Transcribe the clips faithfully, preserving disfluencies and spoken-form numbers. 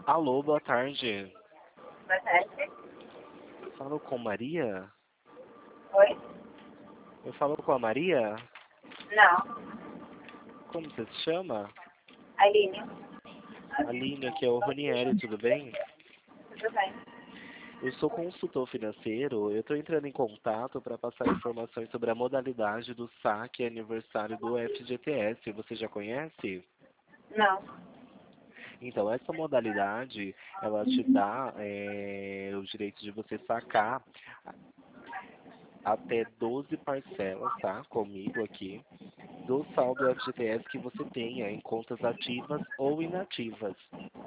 Alô, boa tarde. Boa tarde. Falo com Maria? Oi? Eu falo com a Maria? Não. Como você se chama? Aline. Aline, aqui é o Ronieri, tudo bem? Tudo bem? Eu sou consultor financeiro. Eu estou entrando em contato para passar informações sobre a modalidade do saque aniversário do F G T S. Você já conhece? Não. Então, essa modalidade, ela te dá é, o direito de você sacar até doze parcelas, tá? Comigo aqui, do saldo F G T S que você tenha em contas ativas ou inativas.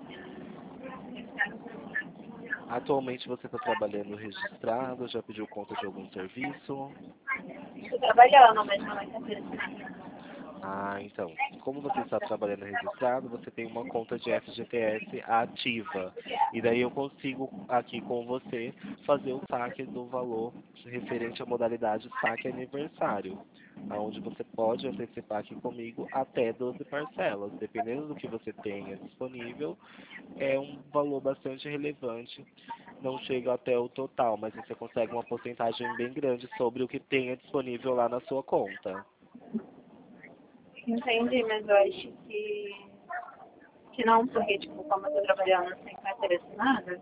Atualmente você está trabalhando registrado, já pediu conta de algum serviço? Estou trabalhando, mas não é carteira assinada. Ah, então, como você está trabalhando registrado, você tem uma conta de F G T S ativa. E daí eu consigo aqui com você fazer o saque do valor referente à modalidade saque aniversário, onde você pode antecipar aqui comigo até doze parcelas. Dependendo do que você tenha disponível, é um valor bastante relevante. Não chega até o total, mas você consegue uma porcentagem bem grande sobre o que tenha disponível lá na sua conta. Entendi, mas eu acho que, que não, porque, tipo, como eu estou trabalhando sem carteira assinada,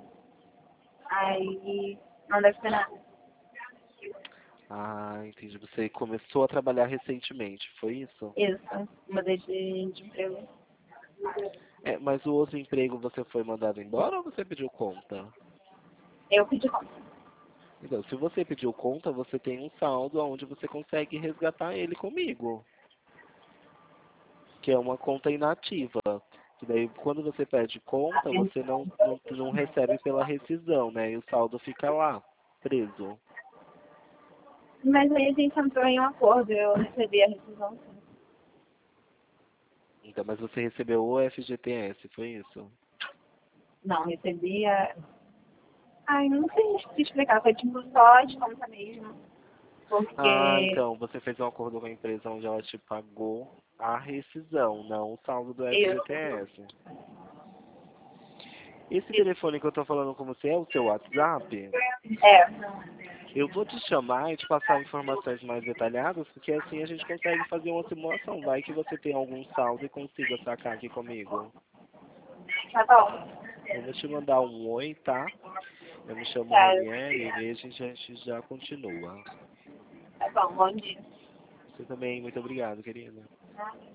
aí não deve ser nada. Ah, entendi. Você começou a trabalhar recentemente, foi isso? Isso, mudei de, de emprego. É, mas o outro emprego você foi mandado embora ou você pediu conta? Eu pedi conta. Então, se você pediu conta, você tem um saldo onde você consegue resgatar ele comigo, que é uma conta inativa. Que daí, quando você pede conta, você não, não, não recebe pela rescisão, né? E o saldo fica lá, preso. Mas aí a gente entrou em um acordo, eu recebi a rescisão, sim. Então, mas você recebeu o F G T S, foi isso? Não, recebi a... Ai, não sei te explicar, foi tipo só de conta mesmo. Ah, Porque então, você fez um acordo com a empresa onde ela te pagou a rescisão, não o saldo do eu... F G T S. Esse telefone que eu tô falando com você é o seu WhatsApp? É. Eu vou te chamar e te passar informações mais detalhadas, porque assim a gente consegue fazer uma simulação. Vai que você tem algum saldo e consiga sacar aqui comigo. Tá bom. Eu vou te mandar um oi, tá? Eu me chamo Tá, Ronieri e a gente, a gente já continua. tá bom, bom dia. Você também, muito obrigado, querida.